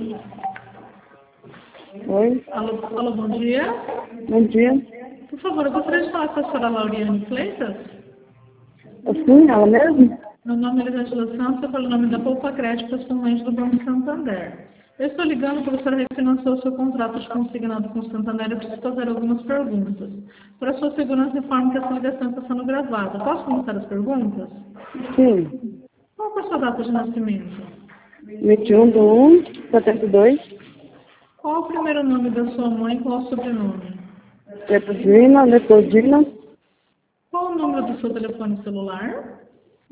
Oi, Alô, bom dia. bom dia. Por favor, eu gostaria de falar com a senhora Lauriane Fleitas. Sim, ela mesmo? Meu nome é Elisângela Santos, eu falo o nome da Poupa Crédito, pessoalmente do Banco Santander. Eu estou ligando porque a senhora refinanciou o seu contrato de consignado com o Santander e eu preciso fazer algumas perguntas. Para sua segurança, informo que essa ligação está sendo gravada. Posso começar as perguntas? Sim. Qual é a sua data de nascimento? 21/1/72. Qual o primeiro nome da sua mãe e qual o sobrenome? Leopoldina, Qual o número do seu telefone celular?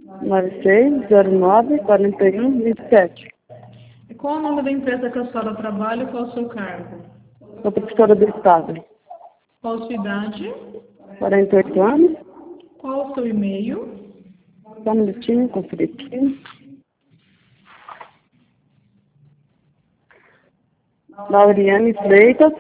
96094127. E qual o nome da empresa que a senhora trabalha e qual o seu cargo? Sou professora do Estado. Qual a sua idade? 48 anos. Qual o seu e-mail? Só um minutinho, conferir aqui. Lauriane Freitas,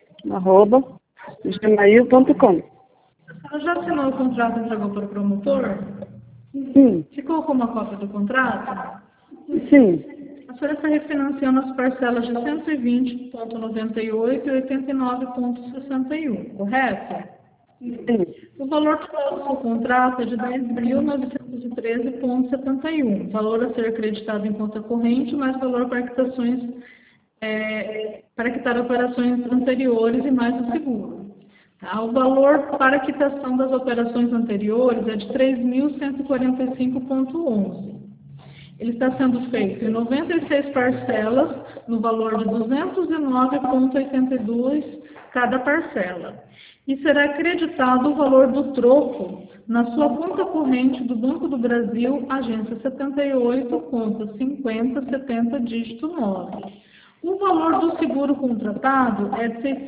@gmail.com. A senhora já assinou o contrato e entregou para o promotor? Sim, Ficou com uma cópia do contrato? sim, A senhora está refinanciando as parcelas de 120,98 e 89,61, correto? sim, O valor total do seu contrato é de 10.913,71. Valor a ser acreditado em conta corrente, mais valor para quitações, para quitar operações anteriores e mais o seguro. Tá? O valor para quitação das operações anteriores é de 3.145,11. Ele está sendo feito em 96 parcelas, no valor de 209,82 cada parcela. E será acreditado o valor do troco na sua conta corrente do Banco do Brasil, agência 78, conta 5070, dígito 9. O valor do seguro contratado é de R$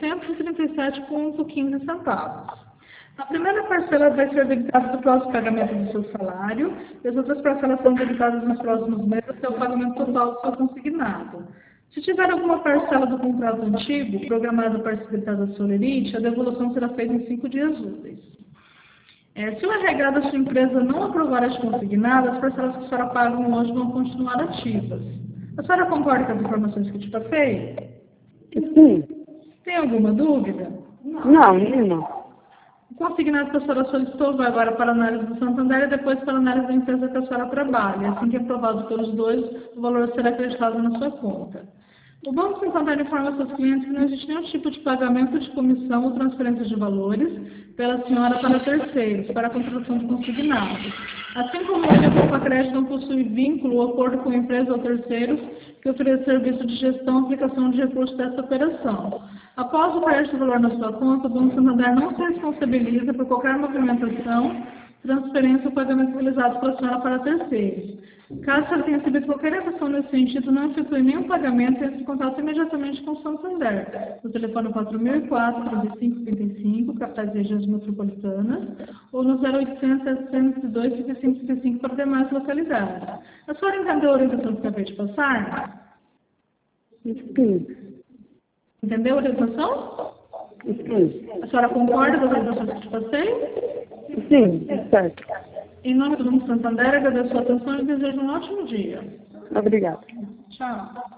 637,15. A primeira parcela vai ser debitada do próximo pagamento do seu salário, e as outras parcelas são debitadas nos próximos meses até o pagamento total do seu consignado. Se tiver alguma parcela do contrato antigo, programada para ser debitada da Solerite, a devolução será feita em 5 dias úteis. Se o RH da sua empresa não aprovar as consignadas, as parcelas que a senhora paga hoje vão continuar ativas. A senhora concorda com as informações que eu te passei? sim. Tem alguma dúvida? Não, não. O consignado que a senhora solicitou vai agora para a análise do Santander e depois para a análise da empresa que a senhora trabalha. Assim que aprovado pelos dois, o valor será acreditado na sua conta. O Banco Santander informa seus clientes que não existe nenhum tipo de pagamento de comissão ou transferência de valores pela senhora para terceiros, para a contratação de consignados. Assim como ele, a Poupa Crédito não possui vínculo ou acordo com empresa ou terceiros que ofereça serviço de gestão e aplicação de recursos dessa operação. Após o crédito valor na sua conta, o Banco Santander não se responsabiliza por qualquer movimentação, transferência ou pagamento realizado pela senhora para terceiros. Caso ela tenha recebido qualquer informação nesse sentido, não efetue nenhum pagamento, entre em contato imediatamente com o Santander. O telefone 4004-3535, capitais e regiões metropolitanas, ou no 0800-702-3535 para demais localidades. A senhora entendeu a orientação que eu acabei de passar? Sim, Entendeu a orientação? sim. A senhora concorda com as orientações que eu te passei? Sim, certo. Em nome do Banco Santander, agradeço a sua atenção e desejo um ótimo dia. Obrigada. Tchau.